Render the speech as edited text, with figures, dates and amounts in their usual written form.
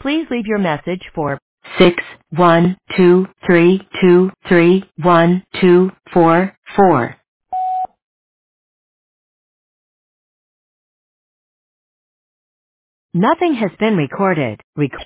Please leave your message for 61232312444. Nothing has been recorded.